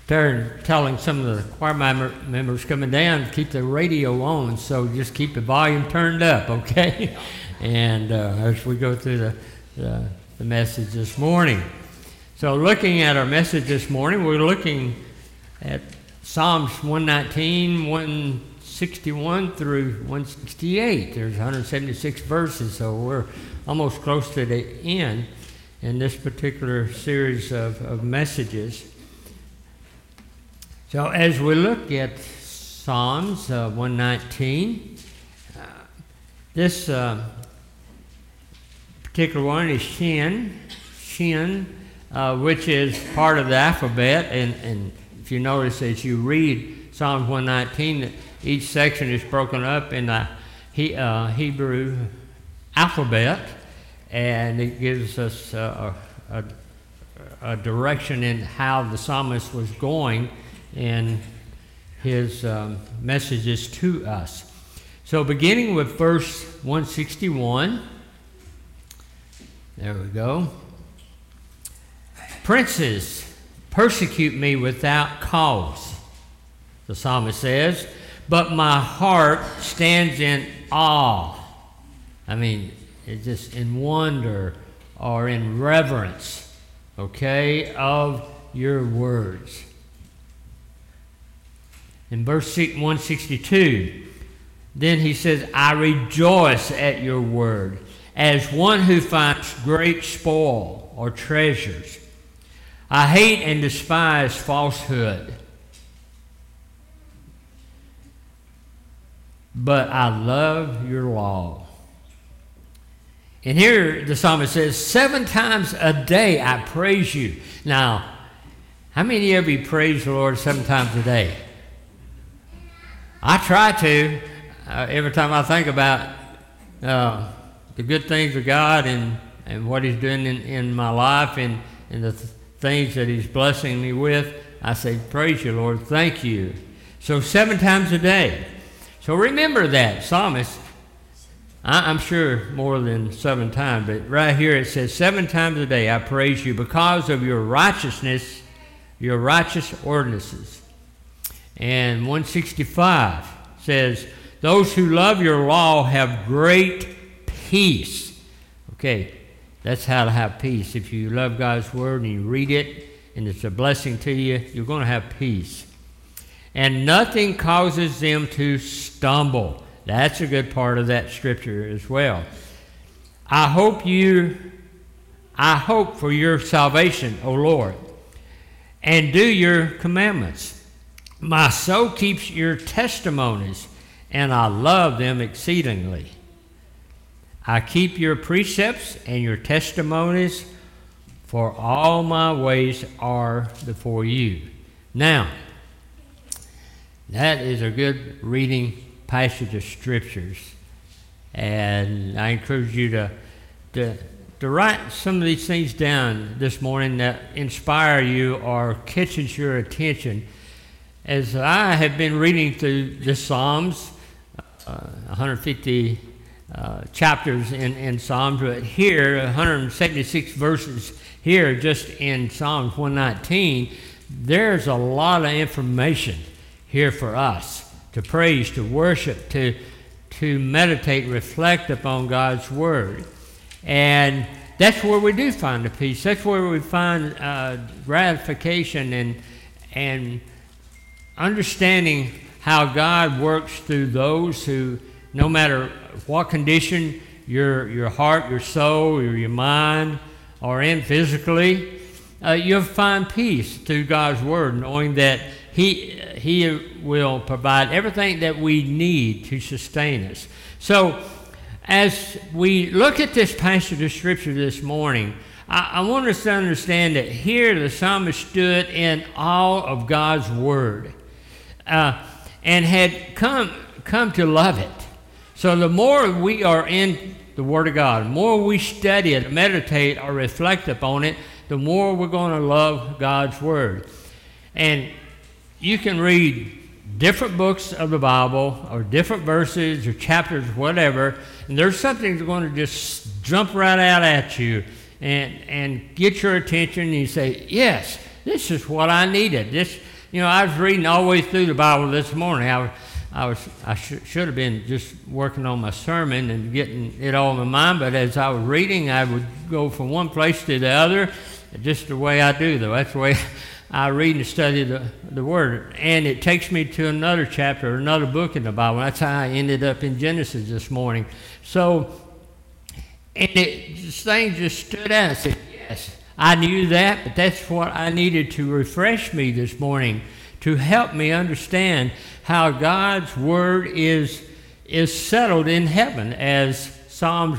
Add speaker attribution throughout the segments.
Speaker 1: telling some of the choir members coming down to keep the radio on, so just keep the volume turned up, okay? And as we go through the message this morning. So looking at our message this morning, we're looking at Psalms 119, 161 through 168. There's 176 verses, so we're almost close to the end in this particular series of messages. So as we look at Psalms 119, this particular one is Shin, which is part of the alphabet. And if you notice as you read Psalms 119, each section is broken up in the Hebrew alphabet, and it gives us a direction in how the psalmist was going in his messages to us. So beginning with verse 161, there we go. Princes persecute me without cause, the psalmist says, but my heart stands in awe. I mean, it's just in wonder or in reverence, okay, of your words. In verse 162, then he says, I rejoice at your word, as one who finds great spoil or treasures. I hate and despise falsehood, but I love your law. And here the psalmist says, 7 times a day I praise you. Now, how many of you praise the Lord 7 times a day? I try to. Every time I think about the good things of God and what He's doing in my life and the things that He's blessing me with, I say, praise you, Lord, thank you. So 7 times a day. So remember that, psalmist. I'm sure more than 7 times, but right here it says, 7 times a day I praise you because of your righteousness, your righteous ordinances. And 165 says, those who love your law have great peace. Okay, that's how to have peace. If you love God's word and you read it and it's a blessing to you, you're going to have peace. And nothing causes them to stumble. That's a good part of that scripture as well. I hope for your salvation, O Lord, and do your commandments. My soul keeps your testimonies, and I love them exceedingly. I keep your precepts and your testimonies, for all my ways are before you. Now, that is a good reading passage of scriptures, and I encourage you to write some of these things down this morning that inspire you or catches your attention. As I have been reading through the Psalms, 150 chapters in Psalms, but here 176 verses here just in Psalms 119, there's a lot of information here for us to praise, to worship, to meditate, reflect upon God's Word. And that's where we do find the peace. That's where we find gratification and understanding how God works through those who, no matter what condition your heart, your soul, or your mind are in physically, you'll find peace through God's Word, knowing that He will provide everything that we need to sustain us. So, as we look at this passage of Scripture this morning, I want us to understand that here the psalmist stood in awe of God's Word and had come to love it. So the more we are in the Word of God, the more we study it, meditate, or reflect upon it, the more we're going to love God's Word. And you can read different books of the Bible or different verses or chapters, whatever, and there's something that's going to just jump right out at you and get your attention, and you say, yes, this is what I needed. I was reading all the way through the Bible this morning. I should have been just working on my sermon and getting it all in my mind, but as I was reading, I would go from one place to the other, just the way I do, though. That's the way I read and study the Word. And it takes me to another chapter, another book in the Bible. That's how I ended up in Genesis this morning. So, and this thing just stood out. I said, yes, I knew that, but that's what I needed to refresh me this morning, to help me understand how God's Word is settled in heaven, as Psalms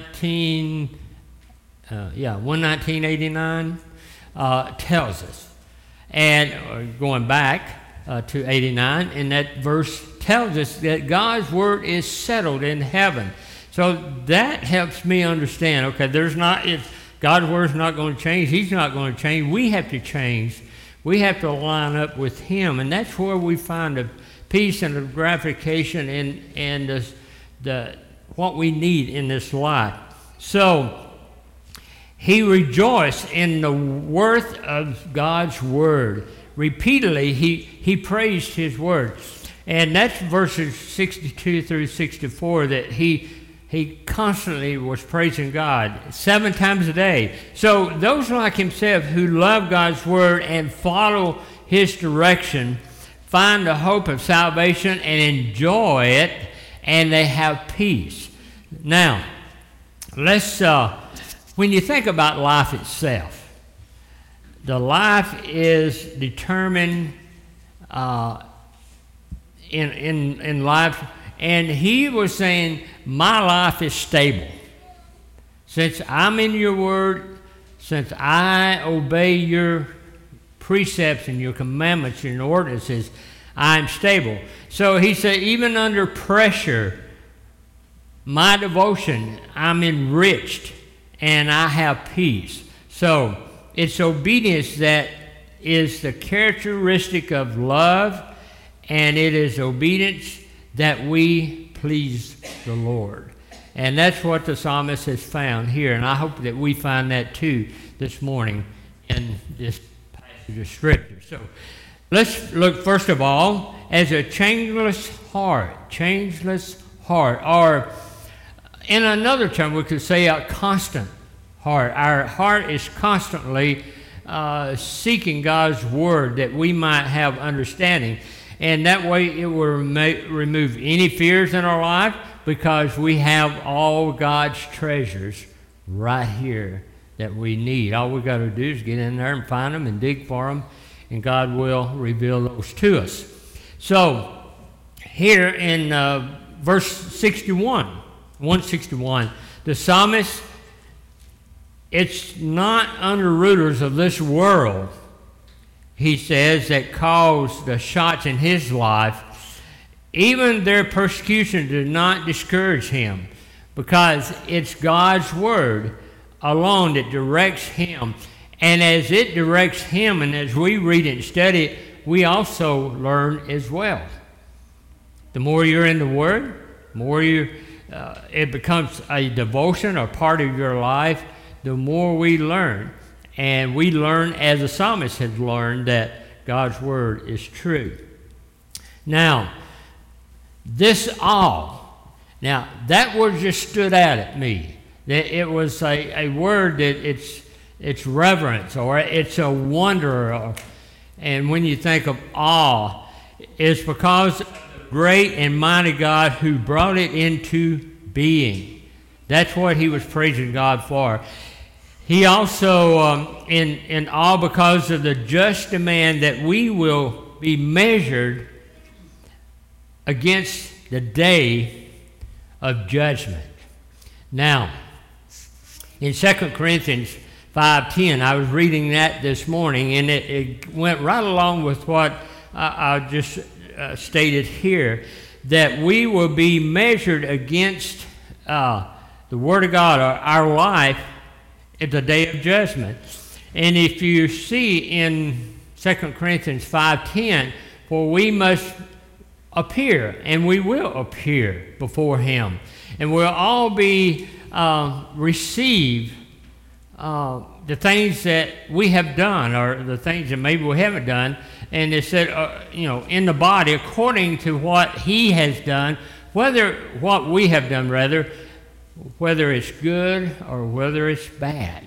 Speaker 1: 119:89 tells us. And going back to 89, and that verse tells us that God's Word is settled in heaven. So that helps me understand, okay, God's Word's not going to change. He's not going to change. We have to change. We have to line up with Him, and that's where we find the peace and the gratification and what we need in this life. So he rejoiced in the worth of God's Word. Repeatedly, he praised His Word. And that's verses 62 through 64 that he constantly was praising God 7 times a day. So those like himself who love God's Word and follow His direction find the hope of salvation and enjoy it, and they have peace. Now, let's, when you think about life itself, the life is determined in life, and he was saying, my life is stable. Since I'm in your Word, since I obey your precepts and your commandments and ordinances, I'm stable. So he said, even under pressure, my devotion, I'm enriched and I have peace. So it's obedience that is the characteristic of love, and it is obedience that we please the Lord. And that's what the psalmist has found here, and I hope that we find that too this morning in this the Scripture. So let's look first of all as a changeless heart, or in another term we could say a constant heart. Our heart is constantly seeking God's Word that we might have understanding, and that way it will remove any fears in our life, because we have all God's treasures right here that we need. All we got to do is get in there and find them and dig for them, and God will reveal those to us. So here in verse 161, the psalmist, it's not under rulers of this world, he says, that cause the shots in his life. Even their persecution did not discourage him, because it's God's Word alone that directs him. And as it directs him, and as we read it and study it, we also learn as well. The more you're in the Word, the more it becomes a devotion or part of your life, the more we learn. And we learn, as the psalmist has learned, that God's Word is true. Now, this all, now that word just stood out at me. It was a word that it's reverence, or it's a wonder, and when you think of awe, it's because of the great and mighty God who brought it into being. That's what he was praising God for. He also in awe because of the just demand that we will be measured against the day of judgment. Now, in 2 Corinthians 5:10, I was reading that this morning, and it went right along with what I just stated here, that we will be measured against the Word of God, or our life, at the day of judgment. And if you see in 2 Corinthians 5:10, for we must appear, and we will appear before Him, and we'll all be receive the things that we have done or the things that maybe we haven't done. And it said, in the body, according to what he has done, what we have done, whether it's good or whether it's bad.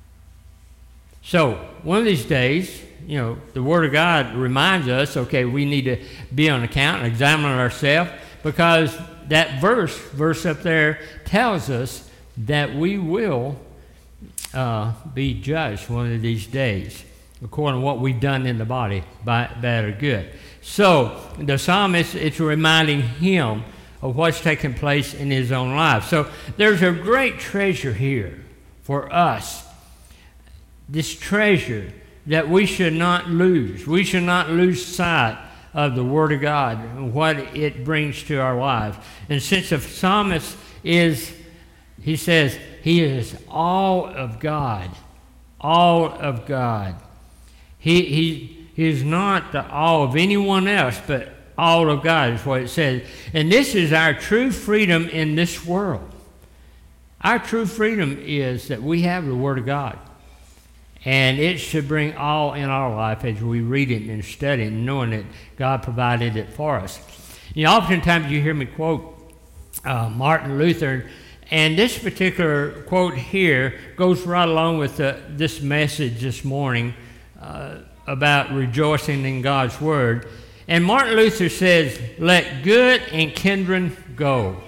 Speaker 1: So one of these days, the Word of God reminds us, okay, we need to be on account and examine ourselves, because that verse up there tells us that we will be judged one of these days, according to what we've done in the body, bad or good. So the psalmist, it's reminding him of what's taking place in his own life. So there's a great treasure here for us. This treasure that we should not lose. We should not lose sight of the Word of God and what it brings to our lives. And since the psalmist he says, he is all of God. All of God. He is not the all of anyone else, but all of God is what it says. And this is our true freedom in this world. Our true freedom is that we have the Word of God. And it should bring all in our life as we read it and study it, knowing that God provided it for us. Oftentimes you hear me quote Martin Luther, and this particular quote here goes right along with this message this morning about rejoicing in God's Word. And Martin Luther says, "Let good and kindred go.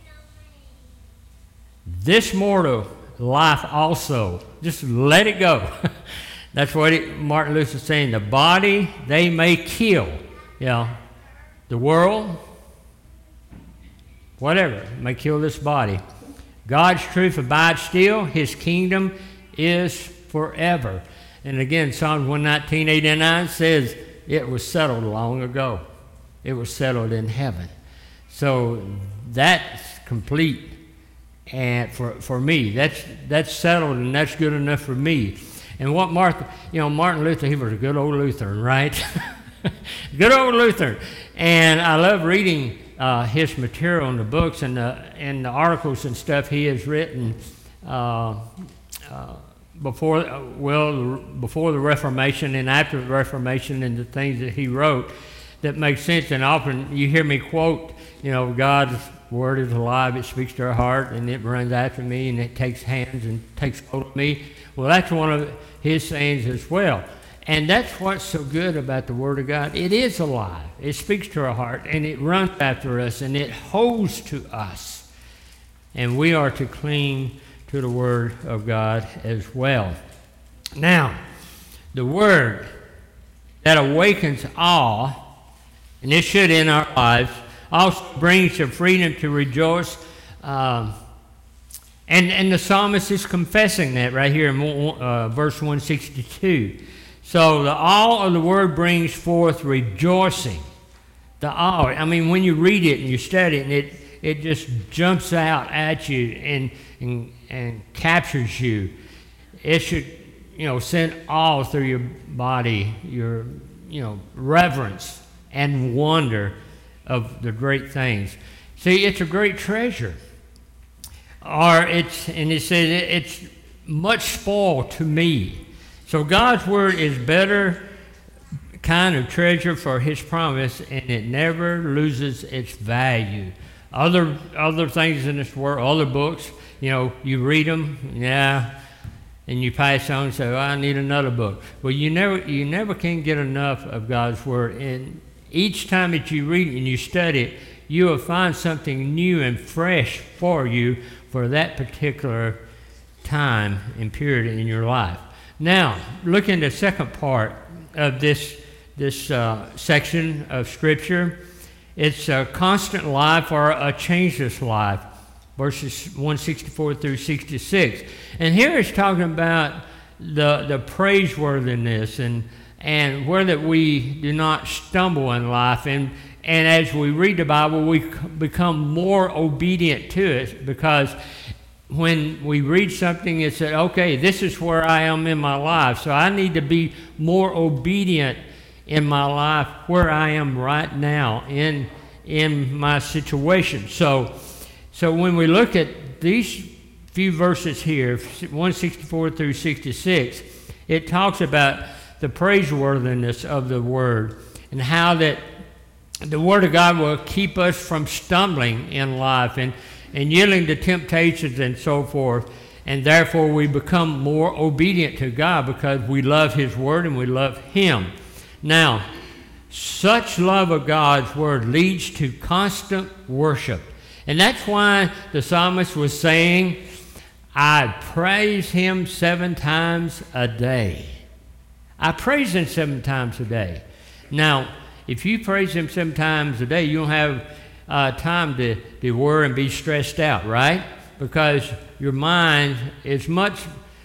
Speaker 1: This mortal life also, just let it go." That's what Martin Luther's saying. The body they may kill, the world, whatever, may kill this body. God's truth abides still. His kingdom is forever. And again, Psalm 119, 8 and 9 says it was settled long ago. It was settled in heaven. So that's complete. And for me, that's settled, and that's good enough for me. And what Martin Luther, he was a good old Lutheran, right? Good old Lutheran. And I love reading his material in the books and the articles and stuff he has written before the Reformation and after the Reformation, and the things that he wrote that make sense. And often you hear me quote, God's Word is alive, it speaks to our heart, and it runs after me, and it takes hands and takes hold of me. Well, that's one of his sayings as well. And that's what's so good about the Word of God. It is alive. It speaks to our heart, and it runs after us, and it holds to us. And we are to cling to the Word of God as well. Now, the Word that awakens awe, and it should in our lives, also brings the freedom to rejoice. And the psalmist is confessing that right here in verse 162. So the awe of the Word brings forth rejoicing. The awe, when you read it and you study it, and it just jumps out at you and captures you. It should, send awe through your body, your, reverence and wonder of the great things. See, it's a great treasure. It says it's much spoil to me. So God's Word is better kind of treasure for His promise, and it never loses its value. Other things in this world, other books, you read them, and you pass on and say, "Well, I need another book." Well, you never can get enough of God's Word. And each time that you read it and you study it, you will find something new and fresh for you for that particular time and period in your life. Now, look in the second part of this section of Scripture. It's a constant life or a changeless life, verses 164 through 66. And here it's talking about the praiseworthiness and where that we do not stumble in life. And as we read the Bible, we become more obedient to it, because when we read something, it said, okay, this is where I am in my life, so I need to be more obedient in my life where I am right now in my situation. So when we look at these few verses here, 164 through 66, it talks about the praiseworthiness of the Word and how that the Word of God will keep us from stumbling in life and yielding to temptations and so forth. And therefore we become more obedient to God because we love His Word and we love Him. Now, such love of God's Word leads to constant worship. And that's why the psalmist was saying, I praise Him 7 times a day. I praise Him 7 times a day. Now, if you praise Him 7 times a day, you don't have time to worry and be stressed out, right? Because your mind is much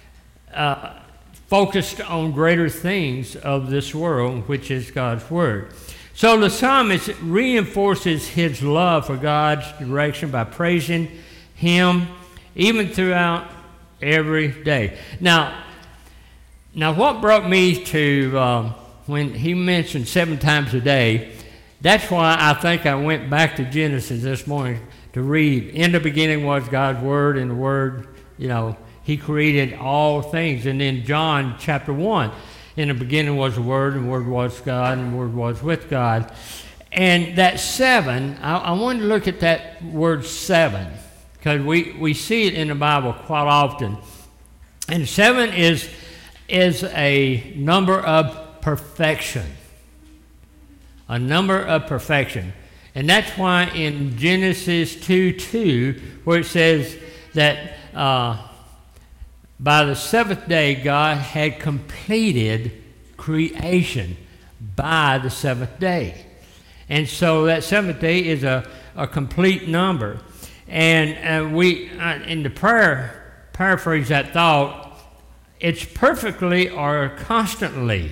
Speaker 1: focused on greater things of this world, which is God's Word. So the psalmist reinforces his love for God's direction by praising Him even throughout every day. Now what brought me to when he mentioned 7 times a day, that's why I think I went back to Genesis this morning to read. In the beginning was God's Word, and the Word, He created all things. And then John chapter 1, in the beginning was the Word, and the Word was God, and the Word was with God. And that 7, I wanted to look at that word 7, because we see it in the Bible quite often. And 7 is a number of perfection. A number of perfection. And that's why in Genesis 2:2, where it says that by the 7th day, God had completed creation by the 7th day. And so that 7th day is a complete number. And we, in the prayer, paraphrase that thought, it's perfectly or constantly.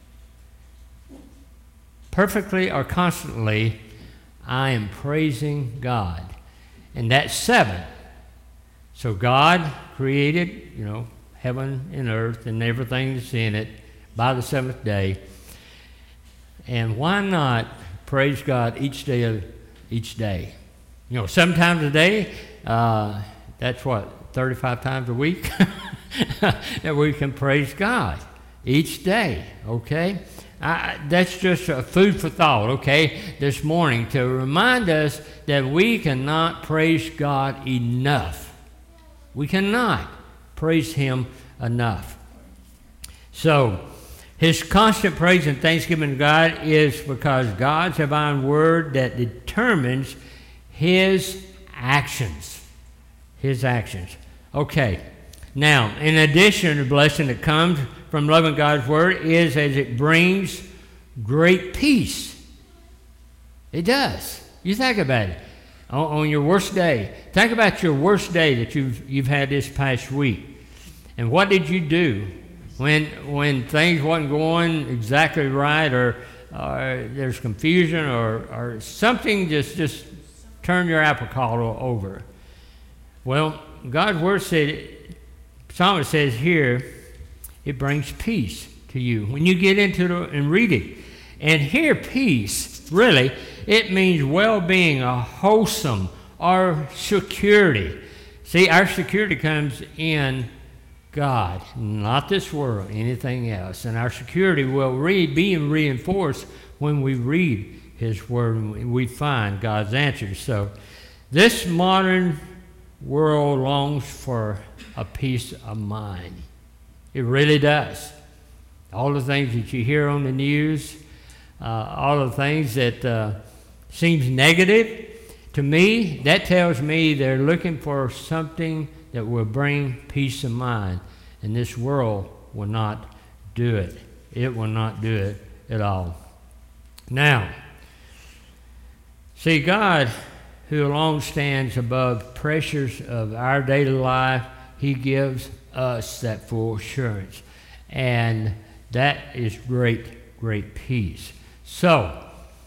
Speaker 1: Perfectly or constantly, I am praising God. And that's 7. So God created, heaven and earth and everything that's in it by the 7th day. And why not praise God each day of each day? 7 times a day, that's what, 35 times a week? That we can praise God each day, okay? That's just a food for thought, okay, this morning, to remind us that we cannot praise God enough. We cannot praise Him enough. So, His constant praise and thanksgiving to God is because God's divine Word that determines His actions. His actions. Okay. Now, in addition, the blessing that comes from loving God's Word is as it brings great peace. It does. You think about it. On your worst day. Think about your worst day that you've had this past week. And what did you do when things wasn't going exactly right, or there's confusion, or something just turned your apple cart over? Well, God's Word said, Psalmist says here, it brings peace to you when you get into it and read it. And here, peace, really, it means well-being, a wholesome, or security. See, our security comes in God, not this world, anything else. And our security will be reinforced when we read His Word and we find God's answers. So this modern world longs for a peace of mind. It really does. All the things that you hear on the news, all the things that seems negative, to me, that tells me they're looking for something that will bring peace of mind. And this world will not do it. It will not do it at all. Now, see, God, who alone stands above pressures of our daily life, He gives us that full assurance. And that is great, great peace. So,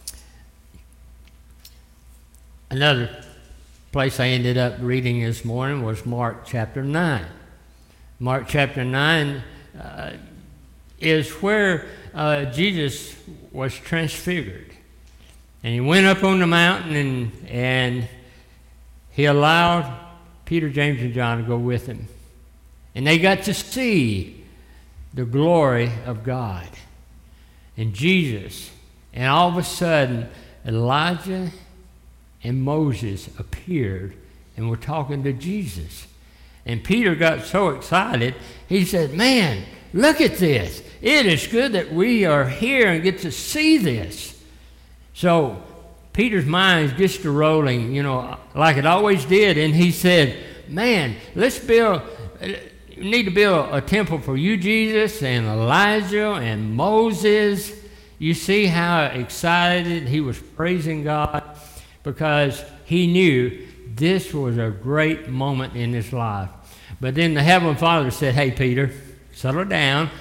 Speaker 1: another place I ended up reading this morning was Mark chapter 9. Mark chapter 9 is where Jesus was transfigured. And He went up on the mountain and He allowed Peter, James, and John to go with him. And they got to see the glory of God and Jesus. And all of a sudden, Elijah and Moses appeared and were talking to Jesus. And Peter got so excited, he said, man, look at this. It is good that we are here and get to see this. So Peter's mind gets to rolling, like it always did. And he said, man, we need to build a temple for you, Jesus, and Elijah and Moses. You see how excited he was praising God, because he knew this was a great moment in his life. But then the Heavenly Father said, hey, Peter, settle down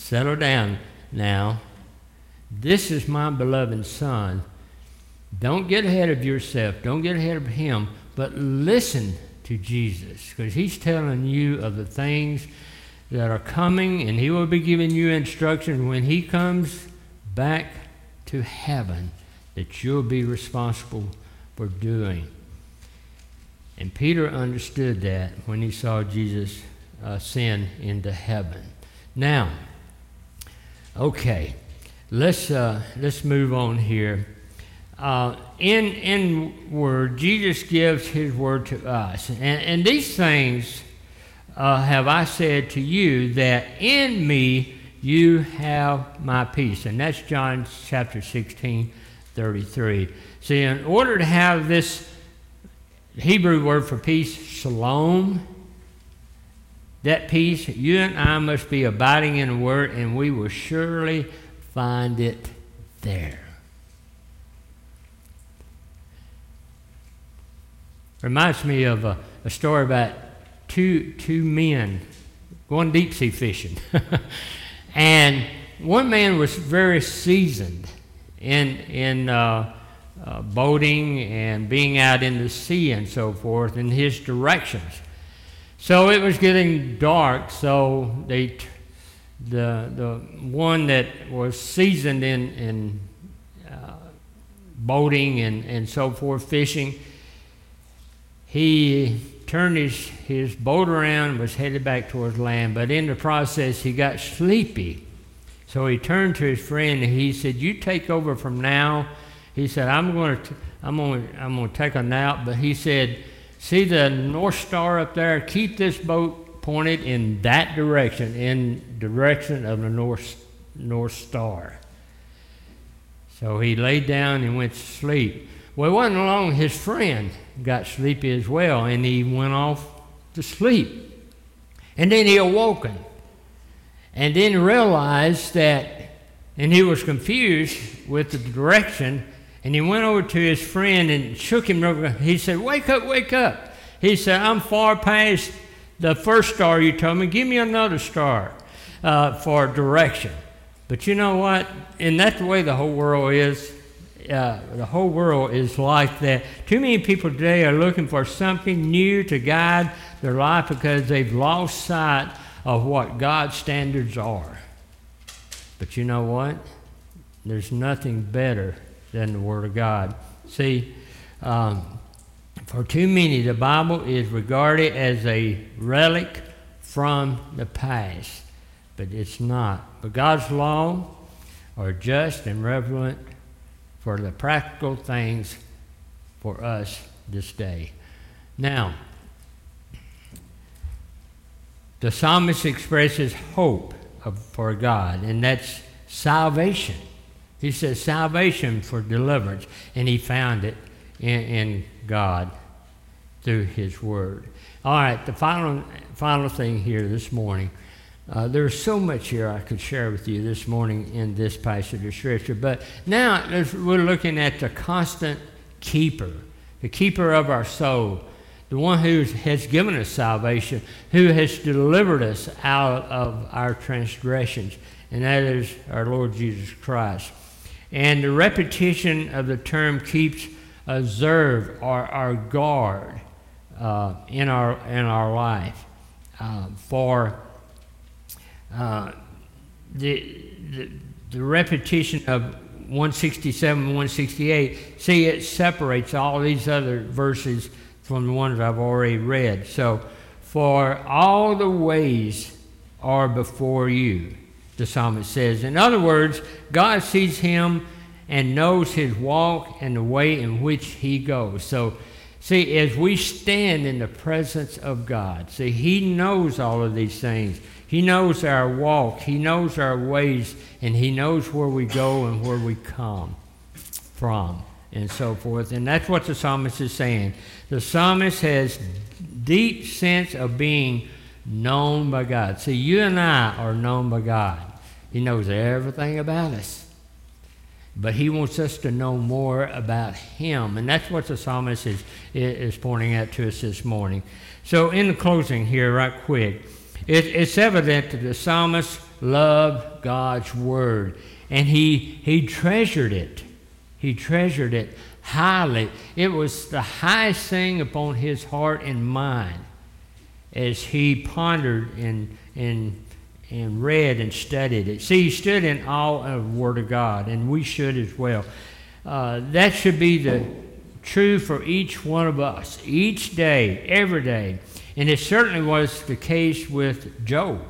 Speaker 1: now. This is my beloved Son. Don't get ahead of yourself. Don't get ahead of him, but listen to Jesus, because he's telling you of the things that are coming, and he will be giving you instructions when he comes back to heaven that you'll be responsible for doing. And Peter understood that when he saw Jesus ascend into heaven. Now, okay, let's move on here. In word, Jesus gives his word to us. And these things have I said to you, that in me you have my peace. And that's John chapter 16:33. See, in order to have this Hebrew word for peace, shalom, that peace, you and I must be abiding in the word, and we will surely find it there. Reminds me of a story about two men going deep sea fishing. And one man was very seasoned in boating and being out in the sea and so forth, and his directions. So it was getting dark, so the one that was seasoned in boating and so forth, fishing, he turned his boat around and was headed back towards land, but in the process he got sleepy. So he turned to his friend and he said, you take over from now. He said, I'm going to take a nap, but he said, see the North Star up there? Keep this boat pointed in that direction, in direction of the North Star. So he laid down and went to sleep. Well, it wasn't long, his friend got sleepy as well, and he went off to sleep. And then he awoken, and then realized that, and he was confused with the direction, and he went over to his friend and shook him. He said, wake up, wake up. He said, I'm far past the first star you told me. Give me another star for direction. But you know what? And that's the way the whole world is. The whole world is like that. Too many people today are looking for something new to guide their life because they've lost sight of what God's standards are. But you know what? There's nothing better than the Word of God. See, for too many, the Bible is regarded as a relic from the past, but it's not. But God's law are just and relevant for the practical things for us this day. Now, the psalmist expresses hope for God, and that's salvation. He says salvation for deliverance, and he found it in God through his word. All right, the final thing here this morning. There's so much here I could share with you this morning in this passage of Scripture, but now we're looking at the constant keeper, the keeper of our soul, the one who has given us salvation, who has delivered us out of our transgressions, and that is our Lord Jesus Christ. And the repetition of the term keeps observe our guard in our life for the repetition of 167 and 168. See, it separates all these other verses from the ones I've already read. So, for all the ways are before you, the psalmist says. In other words, God sees him and knows his walk and the way in which he goes. So, see, as we stand in the presence of God, see, he knows all of these things. He knows our walk, he knows our ways, and he knows where we go and where we come from, and so forth. And that's what the psalmist is saying. The psalmist has deep sense of being known by God. See, you and I are known by God. He knows everything about us. But he wants us to know more about him. And that's what the psalmist is pointing out to us this morning. So in the closing here, right quick, it's evident that the psalmist loved God's word. And he treasured it. He treasured it highly. It was the highest thing upon his heart and mind as he pondered and read and studied it. See, he stood in awe of the Word of God, and we should as well. That should be true for each one of us, each day, every day. And it certainly was the case with Job.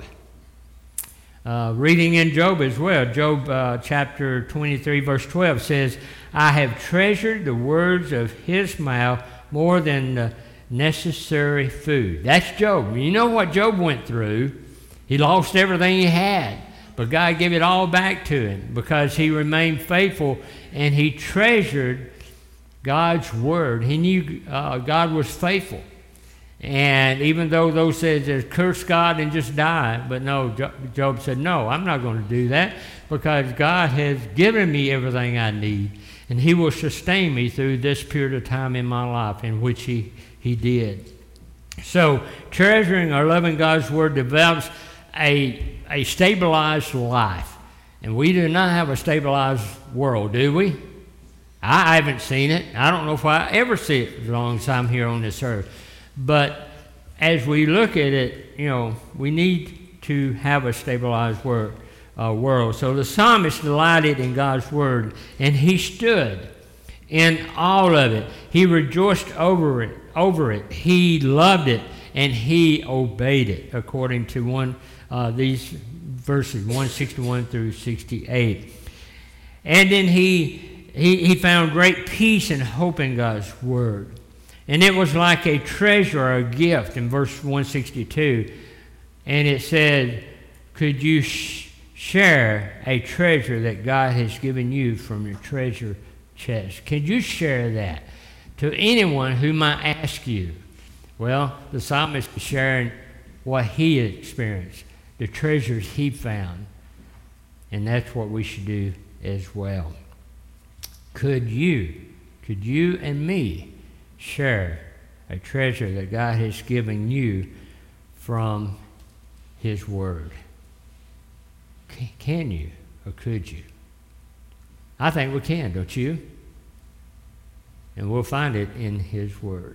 Speaker 1: Reading in Job as well, Job chapter 23, verse 12 says, I have treasured the words of his mouth more than the necessary food. That's Job. You know what Job went through. He lost everything he had, but God gave it all back to him because he remained faithful and he treasured God's word. He knew God was faithful. And even though those said, curse God and just die, but no, Job said, no, I'm not going to do that because God has given me everything I need, and he will sustain me through this period of time in my life, in which he did. So treasuring or loving God's word develops a stabilized life. And we do not have a stabilized world, do we? I haven't seen it. I don't know if I ever see it as long as I'm here on this earth. But as we look at it, we need to have a stabilized world. So the psalmist delighted in God's word, and he stood in all of it. He rejoiced over it. He loved it, and he obeyed it, according to these verses 161 through 68. And then he found great peace and hope in God's word. And it was like a treasure or a gift in verse 162. And it said, could you share a treasure that God has given you from your treasure chest? Could you share that to anyone who might ask you? Well, the psalmist is sharing what he experienced, the treasures he found. And that's what we should do as well. Could you and me share a treasure that God has given you from his word? Can you or could you? I think we can, don't you? And we'll find it in his word.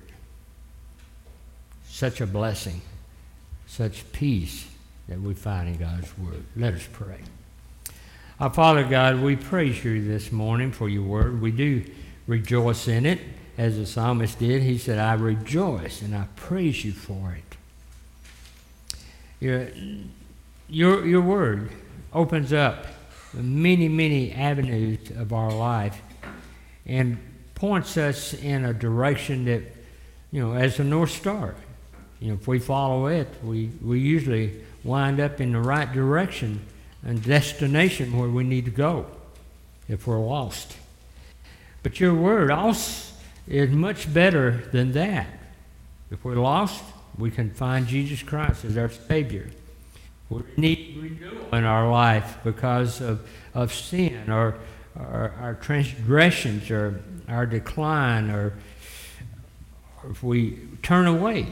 Speaker 1: Such a blessing, such peace that we find in God's word. Let us pray. Our Father God, we praise you this morning for your word. We do rejoice in it, as the psalmist did. He said, I rejoice and I praise you for it. Your word opens up many, many avenues of our life and points us in a direction that, as a North Star. If we follow it, we usually wind up in the right direction and destination where we need to go if we're lost. But your word also is much better than that. If we're lost, we can find Jesus Christ as our Savior. We need renewal in our life because of sin or our transgressions or our decline, or if we turn away,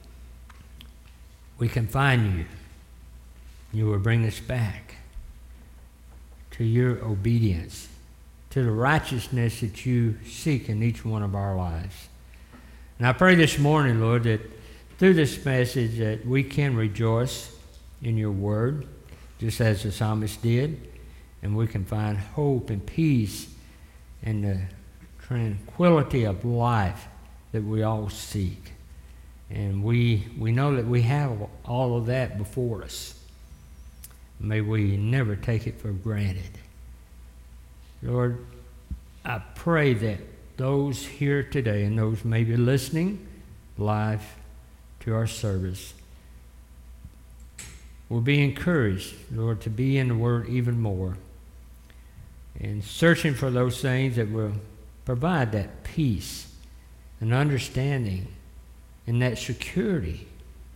Speaker 1: we can find you. You will bring us back to your obedience, to the righteousness that you seek in each one of our lives. And I pray this morning, Lord, that through this message that we can rejoice in your word, just as the psalmist did, and we can find hope and peace and the tranquility of life that we all seek. And we know that we have all of that before us. May we never take it for granted. Lord, I pray that those here today and those maybe listening live to our service will be encouraged, Lord, to be in the Word even more and searching for those things that will provide that peace and understanding and that security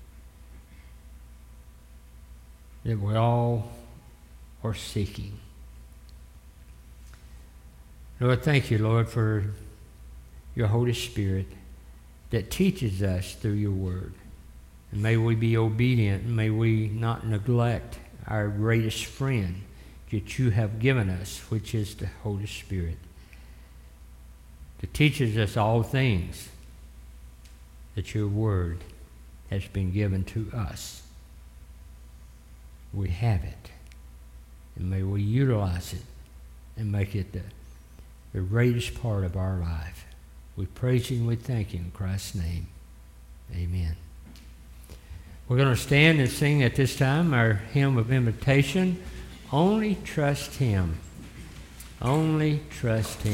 Speaker 1: that we all are seeking. Lord, thank you, Lord, for your Holy Spirit that teaches us through your Word. And may we be obedient, and may we not neglect our greatest friend that you have given us, which is the Holy Spirit, that teaches us all things that your Word has been given to us. We have it, and may we utilize it and make it the greatest part of our life. We praise you and we thank you in Christ's name. Amen. We're going to stand and sing at this time our hymn of invitation, Only Trust Him. Only Trust Him.